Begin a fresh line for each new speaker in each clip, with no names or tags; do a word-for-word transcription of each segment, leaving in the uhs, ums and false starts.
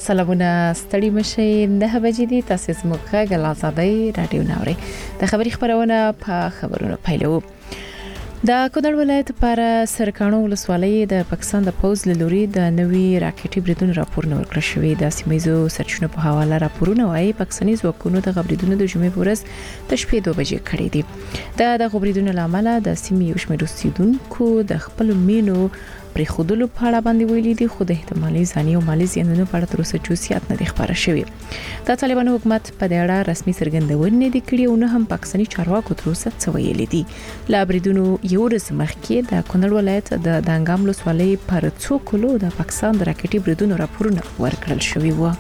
سلامونه ستړي مشي نه بجې دي تاسو زموږ غږ آزادۍ رادیو ناوړي د خبري خبرونه په خبرونو پیلو د کونړ ولایت پر سرکانو ولسوالۍ د پاکستان د پوز لوري د نوي راکټي بریدونو راپورونه ورکړل شوې د سیمایزو سرچینو په حواله راپورونه وايي پاکستاني ځواکونو د غبرګونو د جمعې پورز د شپې دوه بجې کړې دي د د غبرګونو لامل د سیمې یو شمېر اوسیدونکو د خپل مینو پر خودلو په اړه باندې ویلي دي خو د احتمالي ځاني او مالي زیانونو په اړه تر اوسه جزئیات نه دي خبره شوې د طالبانو حکومت په دې اړه رسمي څرګندونه دي کړې او نه هم پاکستاني چارواکو تر اوسه څه ویلي دي لا بریدونو یو ورځ مخکې د کونړ ولایت د دانګام ولسوالۍ پر څو کلو د پاکستان د راکټي بریدونو راپورونه ورکړل شوي وو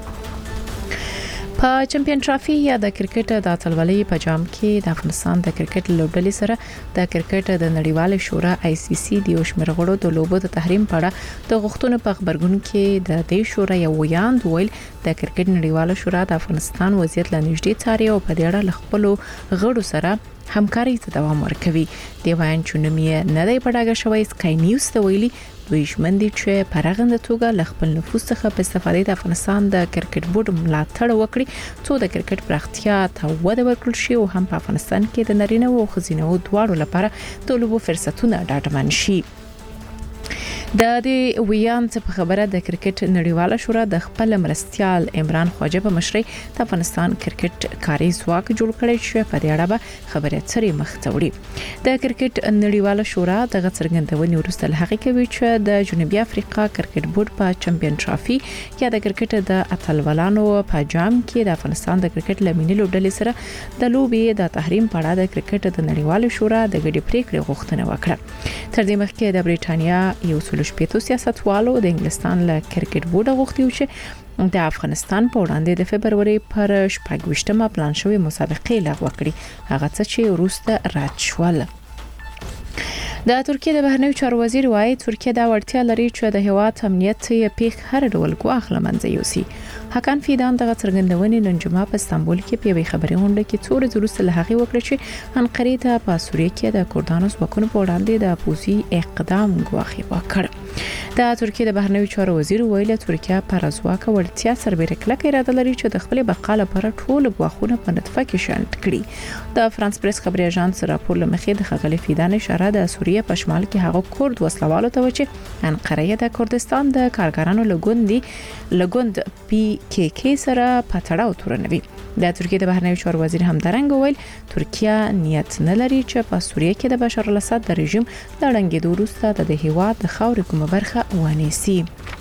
په چمپیون ټرافي یا د کرکټ د اتلولۍ په جام کې د افغانستان د کرکټ لوبډلې سره د کرکټ د نړیوال شورا آی سی سی د شمیر غړو د لوبو د تحریم په اړه د غوښتنو په خبرګون کې د دې شورا یو ویاند ویل د کرکټ نړیوال شورا د افغانستان وضعیت لنیږدې څاري او په دې اړه خپل غړو سره همکاري ته دوام ورکوي دی وایي چې نومي نه دی پړاګه شوی سکای نیوز ته ویلي دوی شمندي چې پرغند توګه خپل نفوذ څخه په استفادې د افغانستان د کرکټ بورډ ملاتړ وکړي څو د کرکټ پراختیا ته وده ورکړل شي او هم په افغانستان کې د نارینه او ښځینه دواړو لپاره د لوبو فرصتونه ډاډمن شي د دې ویان په خبره د کرکټ نړیواله شورا د خپل مرستيال عمران خواجه په مشرۍ د افغانستان کرکټ کاري ځواک جوړ کړی چې په دې اړه به خبره اترې مختوړي د کرکټ نړیواله شورا د څرګندونې وروسته هغه کوي چې د جنوبي افریقا کرکټ بورډ په چمپیون ټرافي یا د کرکټ د اتلولانو په جام کې د افغانستان د کرکټ لمنې لوبډلې سره د لوبې د تحریم په اړه د کرکټ د نړیواله شورا د ګډې پریکړې غوښتنه وکړه تر دې مخکې د بریټانیا یو شپږ سیاستوالو د انګلستان له کرکټ بورډ غوښتي چې د افغانستان په وړاندې د فبرवरी پر شپږ پلان شوی مسابقې لغوه کړي هغه څه چې وروسته رد شول د ترکیه د بهرنیو چارو وزیر وايي ترکیه دا وړتیا لري چې د هیواد امنیت یې پیښ هر ډول ګواښ لمنځه یوسي حکان فیدان د څرګندونې نن جمعه په استانبول کې په یوې خبري غونډه کې څو ورځې وروسته له هغه وکړه چې انقره ته په سوریه کې د کردانو ځواکونو په وړاندې د پوزي اقدام ګواښي وکړ د ترکیه د بهرنیو چارو وزیر ویل ترکیه پر ځواک وړتیا سربېره کلک اراده لري چې د خپل بقا لپاره ټول ګواښونه په نطفه کې شامل کړي د فرانس پریس خبري اژانس راپور لمخې د خغلی فیدان اشاره د سوریه په شمال کې هغه کورد وسلوالو ته و چې انقره د کردستان د کارګرانو لګوندي لګوند پی کې کې سره پټړاو تورنوي د ترکیه د بهرنیو چارو وزیر هم درنګ ویل ترکیه نیت نه لري چې په سوریه کې د بشار الاسد د رژیم د ړنګېدو وروسته د هیواد د خاورې کومه برخه ونیسي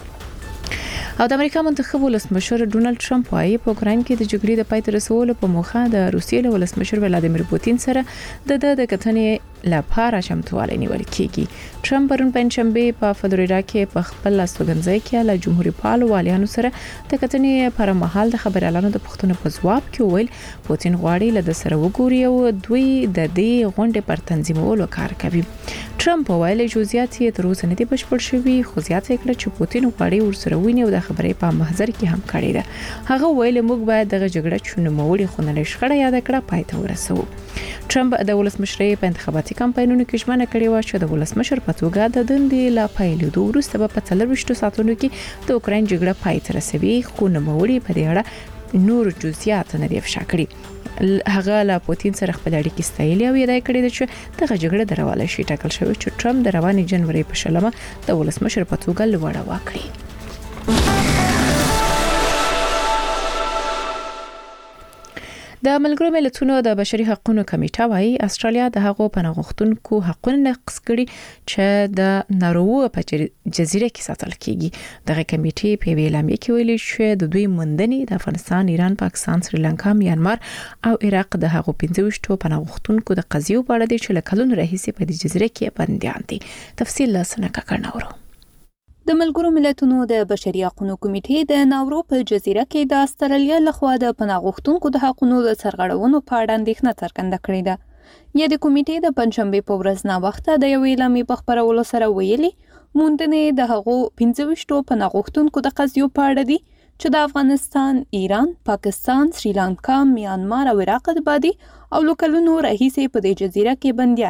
او د امریکا منتخب ولسمشر ډونالد ټرمپ وايي په اوکراین کې د جګړې د پای ته رسولو په موخه د روسیې له ولسمشر ولادیمیر پوتین سره د د کتنې لپاره چمتووالی نیول کیږي ټرمپ پرون پنځشنبه په فلوریدا کې په خپل استوګنځای کې له جمهوریت پالو والیانو سره د کتنې پر مهال د خبريالانو د پښتنو په ځواب کې ویل پوتین غواړي له سره وګوري او دوی د دې غونډې پر تنظیمولو کار کوي ټرمپ ویل جزئیات یې تر اوسه نه دي بشپړ شوي خو زیاته کړه چې پوتین غواړي ورسره ویني او د خبرې په محضر کې هم کړی ده هغه ویل موږ باید د جګړه چونه موړي خو نه شخړه یاد کړه پای ته ورسو ټرمپ د ولسمشرۍ په انتخاباتي کمپاینونو کې ژمنه کړې و چې د ولسمشر په توګه د دندې لا پیلېدو وروسته په څلورویشتو ساعتونو کې د اوکراین جګړه پای ته رسوي خو نه موړي په دې اړه نور جزئیات نه دی افشا کړی هغه لا پوتین سره خپل اړیکې ستایلې او یې کړې چې د جګړه درواله شي ټاکل شوی چې ټرمپ د رواني جنوري په شلمه د ولسمشر په توګه لوړه وکړي د ملګرو ملتونو د بشري حقوقو کمیټه وايي استرالیا د هغو پناهغښتونکو حقوقو نقض کړي چې د نارو په جزیره کې ساتل کیږي دغه کمیټې په اعلامیه کې ویلي چې د دوی مندنې د افغانستان، ایران، پاکستان، سریلانکا، میانمار او عراق د هغو پنځه ویشت پناهغښتونکو د قضیو په اړه دي چې له کلونو راهیسې په دې جزیره کې بنديان دي. تفصیل لاسنه کړناورو
د ملګرو ملتونو د بشري حقوقو کمیټې د ناورو په جزیره کې د استرالیا لخوا د پناهغښتونکو د حقوقو د سرغړونو په اړه اندېښنه څرګنده کړې ده. یا د کمیټې د پنځشنبه په ورځ نا وخته د یو اعلامیې په خبرولو سره ویلي موندنې د هغو پنځه ویشت پناهغښتونکو د قضیو په اړه دي چې د افغانستان، ایران، پاکستان، سریلانکا، میانمار او عراق د بادي او لوکلونو راهیسې په دې جزیره کې بنديان دي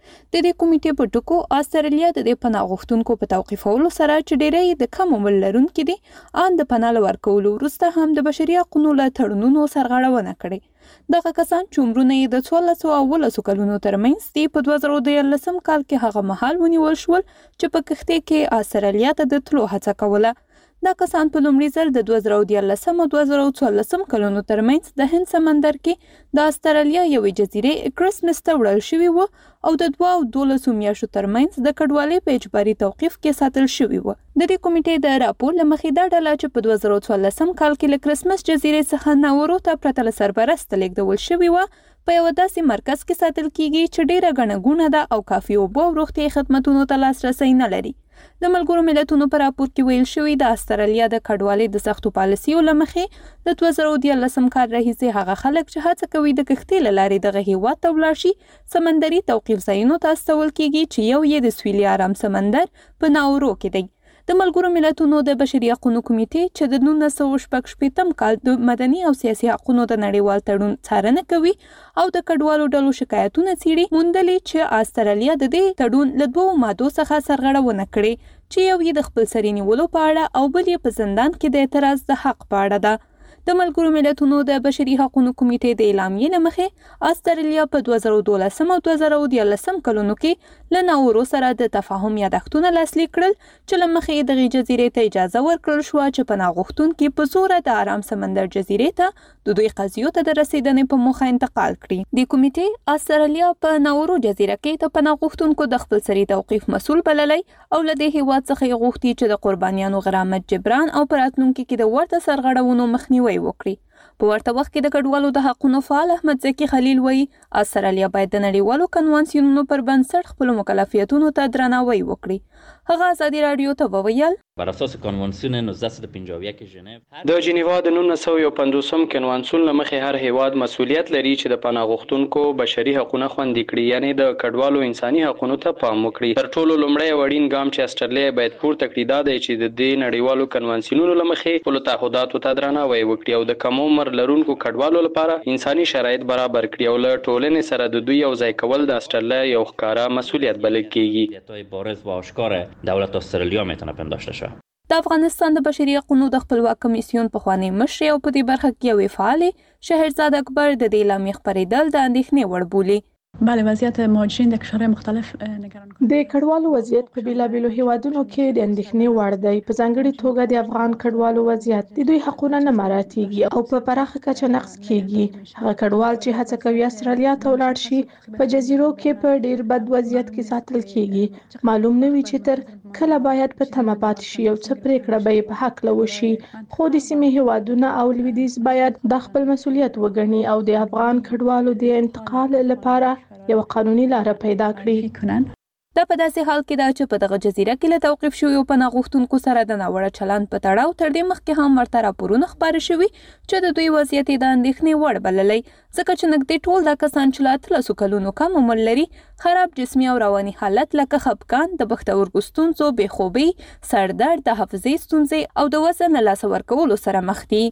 د دې کمیټې په ټکو استرالیا د دې پناه غوښتونکو په توقیفولو سره چې ډېری د کم عمر لرونکي دي ان د پناه ورکولو وروسته هم د بشري حقوقو له تړونونو سرغړونه کړې. دغه کسان چې عمرونه یې د څوارلس سوه اوولسو کلونو ترمنځ دي په دوه زره دیارلسم کال کې هغه مهال ونیول شول چې په کښتۍ کې استرالیا ته د تلو هڅه کوله. دا کسان په لومړي ځل د دوه زره دیارلسم او دوه زره څوارلسم کلونو ترمنځ د هند سمندر کې د استرالیا یوې جزیرې کرسمس ته وړل شوي وو او د دوه او دولسو میاشتو ترمنځ د کډوالۍ په اجباري توقیف کې ساتل شوي وو. د دې کمیټې د راپور له مخې دا ډله چې په دوه زره څوارلسم کال کې له کرسمس جزیرې څخه ناورو ته پرته له سرپرسته لیږدول شوي وه په یوه داسې مرکز کې ساتل کیږي چې ډیره ګڼه ګوڼه ده او کافي اوبه او روغتیایي خدمتونو ته لاسرسی نه لري. د ملګرو ملتونو په راپور کې ویل شوي د استرالیا د کډوالۍ د سختو پالیسیو له مخې د دوه زره دیارلسم کال راهیسې هغه خلک چې هڅه کوي د کښتۍ له لارې دغه هیواد ته ولاړ شي سمندري توقیف ځایونو ته استول کیږي چې یو یې د سویلي ارام سمندر په ناورو کې دی. د ملګرو ملتونو د بشري حقوقو کمیټې چې د نولس سوه شپږ شپېتم کال د مدني او سیاسي حقوقو د نړیوال تړون څارنه کوي او د کډوالو ډلو شکایتونه څیړي، موندلې چې استرالیا د دې تړون له دوو مادو څخه سرغړونه کړې چې یو یې د خپلسري نیولو په اړه او بل یې په زندان کې د اعتراض د حق په اړه ده. د ملګرو ملتونو د بشري حقوقو کمیټې د اعلامیې له مخې استرالیا په دوه زره دولسم او دوه زره دیارلسم کلونو کې له ناورو سره د تفاهم یادښتونه لاسلیک کړل چې له مخې دغې جزیرې ته اجازه ورکړل شوه چې پناه غوښتونکي په زوره د ارام سمندر جزیرې ته د دوی قضیو ته د رسیدنې په موخه انتقال کړي. د کمیټې استرالیا په ناورو جزیره کې د پناه غوښتونکو د خپلسري توقیف مسؤل بللی او له دې هیواد څخه یې غوښتي چې د قربانیانو غرامت جبران او په راتلونکي کې د ورته سرغړونو مخنیوی وکړي. په ورته وخت کې د کډوالو د حقونو فعال احمد زکي خلیل وایي استرالیا باید د نړیوالو کنوانسیونونو پر بنسټ خپلو مکلفیتونو ته درناوی وکړي. هغه ازادي راډیو ته وویل
بر اساس کنوانسیون نوزده پنځه او یک ژنیو
د جنیوا د نولس سوه پنځوسم کنوانسیون له مخې هر هیواد مسؤلیت لري چې د پناه غوښتونکو بشري حقوقونه خوندي کړي، یعنی د کډوالو انساني حقوقو ته پام وکړي. تر ټولو لومړی وړین ګام چې استرالیا باید پورته کړي دا دی چې د دې نړیوالو کنوانسیونونو له مخې خپلو تعهداتو ته درناوی وکړي او د کم عمر لرونکو کډوالو لپاره انساني شرایط برابر کړي او له ټولنې سره د دوی یو ځای کول د استرالیا یو ښکاره مسؤلیت بلل کیږي.
بارز و آشکار دولت استرالیا میتونه پنداشته شه.
د افغانستان د بشري حقوقو د خپلواک کمیسیون پخوانی مشر او په دې برخه کې یوې فعالې شهرزاد اکبر د دې اعلامیې خپرېدل د اندېښنې وړ بولي.
بله وضعیت مهاجرین در کشورهای مختلف نگران کننده.
د کډوالو وضعیت په بیلابیلو هیوادونو کې د اندېښنې وړ دی. په ځانګړي توګه د افغان کډوالو وضعیت د دوی حقونه نه مراعاتېږي او په پراخه کچه نقض کیږي. هغه کډوال چې هڅه کوي استرالیا ته ولاړ شي په جزیرو کې په ډیر بد وضعیت کې ساتل کیږي. معلوم نه وي چې تر کله باید په تمه پاتې شي او څه پریکړه به په حق له وشي. خو د سیمې هیوادونه او لویدیځ باید د خپل مسؤلیت وګڼي او د افغان کډوالو د انتقال لپاره یو قانوني لار پیدا کړي.
دا په داسې حال کې دا چې په دغه جزیره کې له توقیف شویو پناه غوښتونکو سره د ناوړه چلند په تړاو تر دې مخکې هم ورته راپورونه خپاره شوي چې د دوی وضعیت یې د اندېښنې وړ بللی، ځکه چې نږدې ټول دا کسان چې له اتلسو کلونو کم عمر لري خراب جسمي او رواني حالت لکه خپګان، د پښتورګو ستونزو، بېخوبي، سردرد، د حافظې ستونزې او د وزن له لاسه ورکولو سره مخ دي.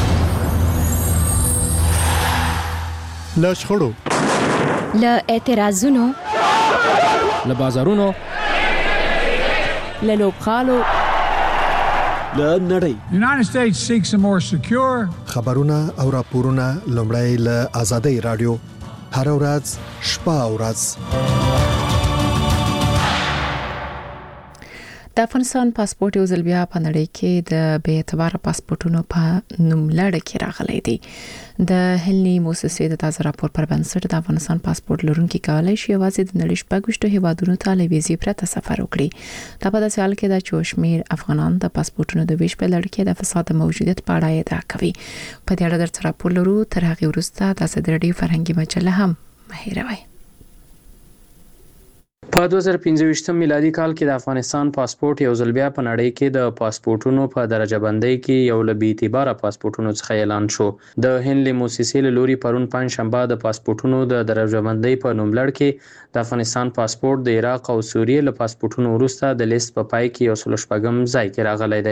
له شخړو،
له اعتراضونو،
له بازارونو،
له لوبغالو،
له نړۍ.
United States seeks a more secure.
خبرونه او راپورونه لومړی له آزادۍ رادیو هر ورځ شپه او ورځ.
د افغانستان پاسپورت یو ځل بیا په نړۍ کې د بې اعتباره پاسپورتونو په نوملړ کې راغلی دی. د هلني موسسې د تازه راپور پر بنسټ د افغانستان پاسپورت لرونکي کولای شي یوازې د نړۍ شپږ ویشت هیوادونو ته له ویزې پرته سفر وکړي. دا په داسې حال کې ده چې شمیر افغانان د پاسپورتونو د ویش په لړ کې د فساد موجودیت په اړه ادعا کوي. په دې اړه درته راپور لرو، تر هغه وروسته د ازادي راډیو فرهنګي مجله هم مه هېروئ.
په دوه زره پنځه ویشتم میلادي کال کې د افغانستان پاسپورت یو ځل بیا په نړۍ کې د پاسپورتونو په درجه بندۍ کې یو له بې اعتباره پاسپورتونو څخه اعلان شو. د هند موسسې له لوري پرون پنځ شنبه د پاسپورتونو د درجه بندۍ په نوملړ کې د افغانستان پاسپورت د عراق او سوریې له پاسپورتونو وروسته د لیست په پای کې یو سل شپږم ځای کې راغلی دی.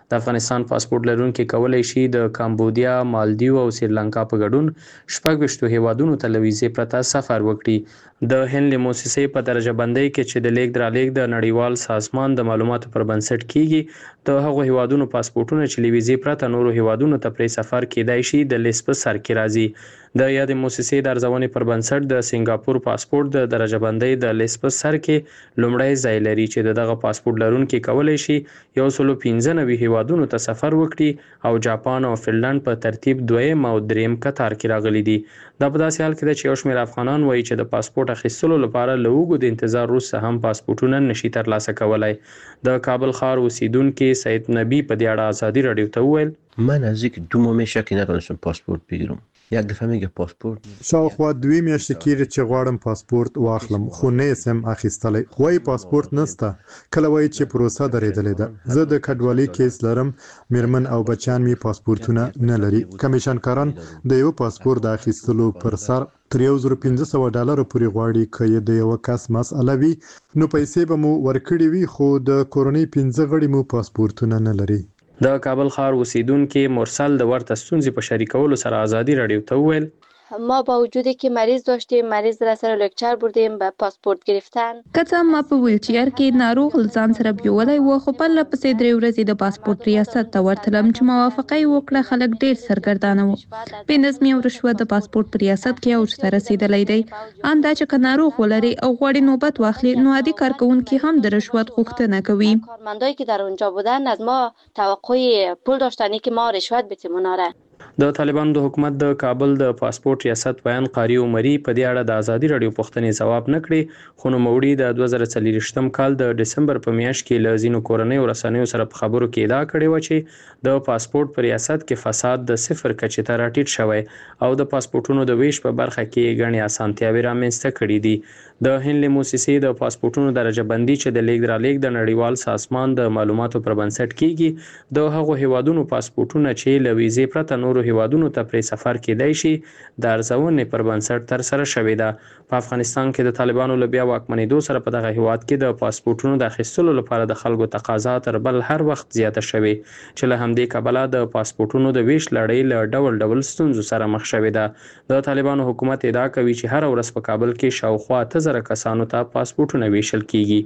د افغانستان پاسپورت لرونکي کولای شي د کامبودیا، مالدیو او سریلانکا په ګډون شپږ ویشتو هیوادونو ته له ویزې پرته سفر وکړي. د هند له موسسې په درجه بندۍ کې چې د لیږد رالېږد د نړیوال سازمان د معلوماتو پر بنسټ کیږي، د هغو هیوادونو پاسپورتونه چې له ویزې پرته نورو هیوادونو ته پرې سفر کیدای شي د لیست په سر کې راځي. د یادې موسسې د ارزونې پر بنسټ د سنگاپور پاسپورت د درجه بندۍ د لیست په سر کې لومړی ځای لري چې دغه پاسپورت لرونکي کولای شي یو سل او پنځه نوي هیوادونو ته سفر وکړي او جاپان او فنلند په ترتیب دویم او دریم کتار کې راغلي دي. دا په داسې حال کې ده چې یو شمېر افغانان وایي چې د پاسپورت اخیستلو لپاره له اوږد انتظار وروسته هم پاسپورتونه نشي ترلاسه کولی. د کابل ښار اوسیدونکي سید نبی په دې اړه ازادي راډیو ته وویل:
من نزدیک دو ماه میشه که نتونستم پاسپورت بگیرم. یک دفعه میگه پاسپورت
شاوخوا دوی میاشتې کېږي چې غواړم پاسپورت واخلم خو نه یې سم اخیستلی. وایي پاسپورت نسته، کله وایي چې پروسه درېدلې ده. زه د کډوالۍ کیس لرم، میرمن او بچیان مې پاسپورتونه نه لري. کمیشنکاران د یو پاسپورت د اخیستلو پر سر تر یو زر پنځه سوه ډالرو پورې غواړي. که یې د یو کس مسئله وي نو پیسې به مو ورکړي وي، خو د کورنۍ پنځه غړي مو پاسپورتونه نه لري.
د کابل ښار اوسیدونکي مرسل د ورته ستونزې په شریکولو سره ازادي راډیو ته وویل:
ما با وجودی که مریض داشتیم، مریض را سر لکچر بردیم به پاسپورت گرفتن.
کته ما په ویلچیر کې ناروغ ځان سره بیولای و، خو په لپاره پسې درې ورځې د پاسپورت ریاست ته ورتلم چې موافقه یې وکړه. خلک ډیر سرګردانه وو. بې نظمي او رشوت د پاسپورت په ریاست کې اوج ته رسیدلی دی. اندا چې که ناروغ ولري او غواړي نوبت واخلي نو عادي کارکونکي هم د رشوت غوښتنه کوي.
کارمندایی که در اونجا بودن از ما توقع پول داشتن که ما رشوت بدیم اونا را.
د طالبانو د حکومت د کابل د پاسپورت ریاست بیان قاری عمري په دې اړه د ازادي راډیو پوښتنې ځواب نه کړي، خو نوموړي د دوه زره څلوېښتم کال د ډسمبر په میاشت کې له ځینو کورنیو رسنیو سره په خبرو کې ادعا کړې وه چې د پاسپورت په ریاست کې فساد د صفر کچې ته راټیټ شوی او د پاسپورتونو د ویش په برخه کې ګڼې اسانتیاوې رامنځته کړي دي. د هند له موسسې د پاسپورتونو درجه بندي چې د لیږد رالېږد د نړیوال سازمان د معلوماتو پر بنسټ کیږي، د هغو هیوادونو پاسپورتونه چې له ویزې پرته نورو هیوادونو ته پرې سفر کیدای شي د ارزونې پر بنسټ ترسره شوې ده. په افغانستان کې د طالبانو له بیا واکمنېدو سره په دغه هیواد کې د پاسپورتونو د اخیستلو لپاره د خلکو تقاضا تر بل هر وخت زیاته شوې چې له همدې کبله د پاسپورتونو د ویش لړۍ له ډول ډول ستونزو سره مخ شوې ده. د طالبانو حکومت ادعا کوي چې هر ورځ په کابل کې شاوخوا اته زره کسانو ته پاسپورتونه ویشل کیږي.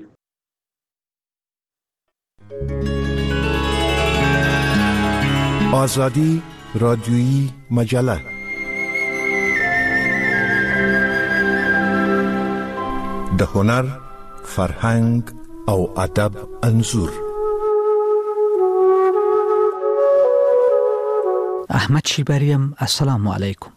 آزادی رادیویی مجله د هنر، فرهنګ او ادب انځور.
احمد شیبریم، السلام علیکم.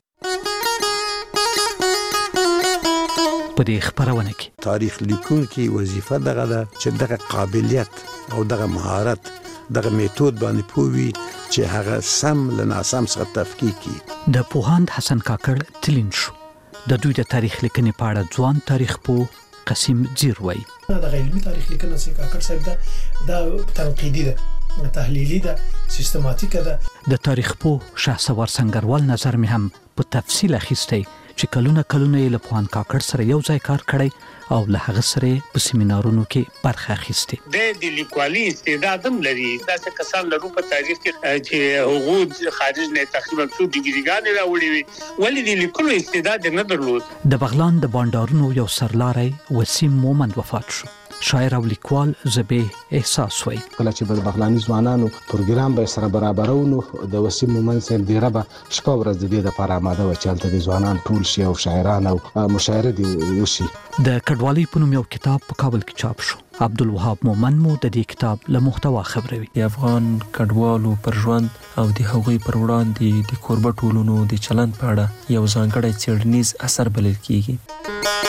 په دې خبرونه کې
تاریخ لیکونکي وظیفه دغه ده چې دغه قابلیت او دغه مهارت دغه میتود باندې پوي چې هغه سم له ناسم څخه تفکیک کړي.
د پوهاند حسن کاکړ تلین شو. د دوی د تاریخ لیکنې په اړه ځوان تاریخ پوه قسیم زیر وایي:
د علمي تاریخ لیکنه سي کاکړ صاحب ده دا تنقیدي ده، تحلیلي ده، سیستماتیکه ده.
د تاریخ پوه شهسوار سنگروال نظر مې هم په تفصیل اخیستی چې کلونه کلونه یې له پوهاند کاکړ سره یو ځای کار کړی او له هغه سره په سیمینارونو کې برخه اخیستې.
د لیکوالي استعداد هم لري. داسې کسان لرو په تاریخ کې چې هغوی خارج نه تقریبا څو ډیګریګانې راوړي وي، ولې د لیکلو استعداد نه درلود.
د بغلان د بانډارونو یو سرلاری وسیم مومند وفات شو. شاعر او لیکوال زبیح احساس وایي:
کله چې د بغلاني ځوانانو پروګرام به سره برابرو نو د وسیم مومند صاحب ډیره به شپه ورځ د دې لپاره آماده و چې هلته د ځوانان ټول شي او شاعران او مشاعره دي وشي.
د کډوالۍ په نوم یو کتاب په کابل کې چاپ شو. عبدالوهاب مومند مو د دې کتاب له محتوا خبروي.
د افغان کډوالو پر ژوند او د هغوی پر وړاندې د کوربه ټولنو د چلند په اړه یو ځانګړی څېړنیز اثر بلل کیږي.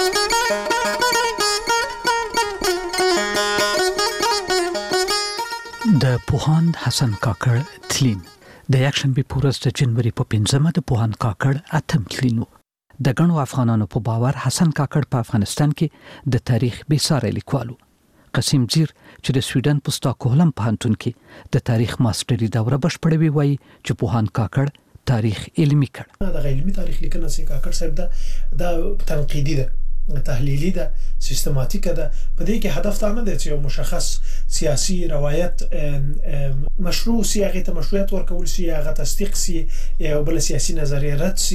د پوهاند حسن کاکړ تلین د یکشنبې په ورځ د جنوري په پنځمه د پوهاند کاکړ اتم تلین و. د ګڼو افغانانو په باور حسن کاکړ په افغانستان کې د تاریخ بې ساري لیکوال و. قسیم زیر چې د سویډن په ستاکهولم پوهنتون کې د تاریخ ماستري دوره بشپړوي وایي چې پوهاند کاکړ تاریخ علمي کړ.
د علمي تاریخ لیکنه سي کاکړ صاحب دا د تنقیدي ده، تحلیلی ده سیستماتیک ده. په دې کې هدف دا نه دی چې یو مشخص سیاسي روایت مشروع سي هغه ته مشروعیت ورکول سي هغه تصدیق سي یا بل سیاسي نظریه رد سي.